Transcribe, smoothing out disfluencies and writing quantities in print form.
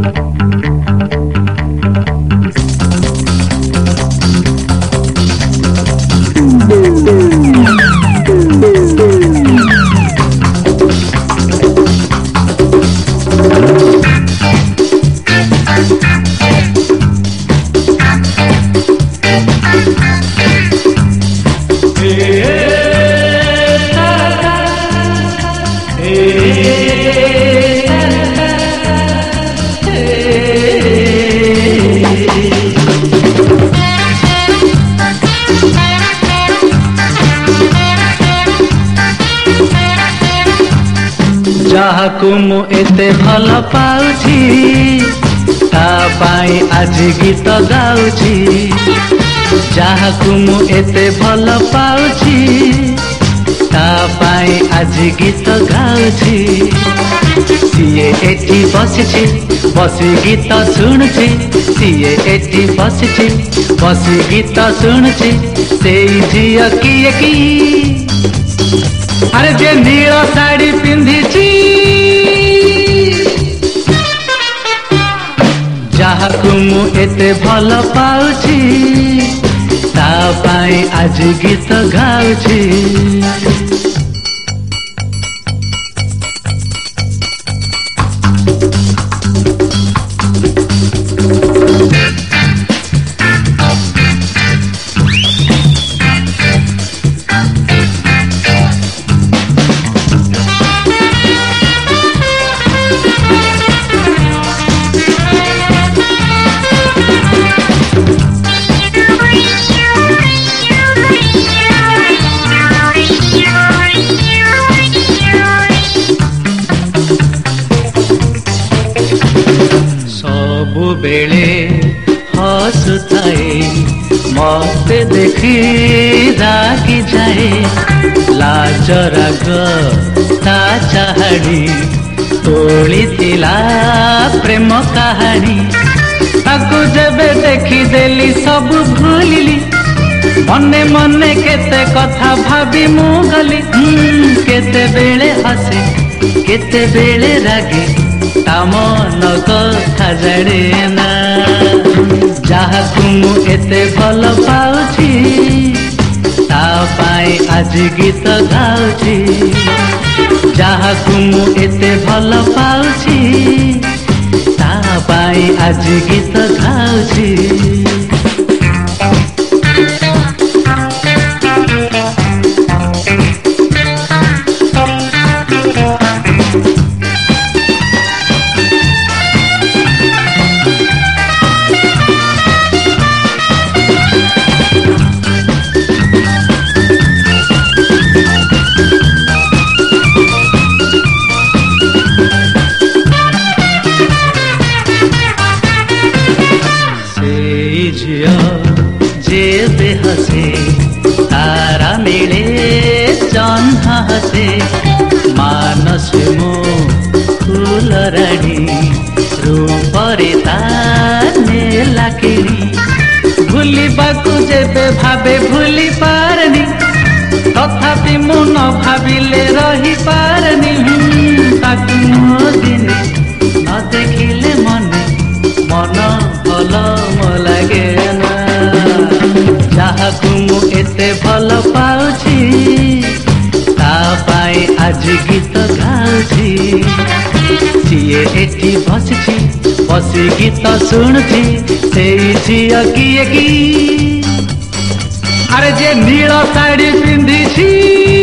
ଯାହାକୁ ମୁଁ ଏତେ ଭଲ ପାଉଛି ତା ପାଇଁ ଆଜି ଗୀତ ଗାଉଛି। ଯାହାକୁ ମୁଁ ଏତେ ଭଲ ପାଉଛି ତା ପାଇଁ ଆଜି ଗୀତ ଗାଉଛି। ସିଏ ଏଠି ବସିଛି ବସି ଗୀତ ଶୁଣୁଛି। ସିଏ ଏଠି ବସିଛି ବସି ଗୀତ ଶୁଣୁଛି। ସେଇ ଝିଅ କିଏ କି? ଆରେ ଯେ ନୀଳ ଶାଢ଼ୀ ପିନ୍ଧିଛି। ଯାହାକୁ ମୁଁ ଏତେ ଭଲ ପାଉଛି ତା ପାଇଁ ଆଜି ଗୀତ ଗାଉଛି। बेले हसुताए मते देखी रागी जाए। लाज राग ता चाहड़ी तोली थिला प्रेम कहानी। ताकू जेबे देखी देली सब भूलिली। मने मने केते कथा भाभी मु गली। केते बेले हसे केते बेले रागे ता मन कथा जाने ना। ଯାହାକୁ ମୁଁ ଏତେ ଭଲ ପାଉଛି ତା ପାଇଁ ଆଜି ଗୀତ ଗାଉଛି। ଯାହାକୁ ମୁଁ ଏତେ ଭଲ ପାଉଛି ତା ପାଇଁ ଆଜି ଗୀତ ଗାଉଛି। जेबे हसे तारा मिले जह्न हसे। मानस मो फूल राणी रूपरे ताने लाकिनी। भूलिबाकू जेबे भाबे भूली पारनी। तथापि मु न भाबिले रही पारनी। ताकू मो दिने न देखिले मने मन भल म लागे ना। ଯାହାକୁ ମୁଁ ଏତେ ଭଲ ପାଉଛି ତା ପାଇଁ ଆଜି ଗୀତ ଗାଉଛି। ସିଏ ଏଠି ବସିଛି ବସି ଗୀତ ଶୁଣୁଛି। ସେଇ ଝିଅ କିଏ କି? ଆରେ ଯେ ନୀଳ ଶାଢ଼ୀ ପିନ୍ଧିଛି।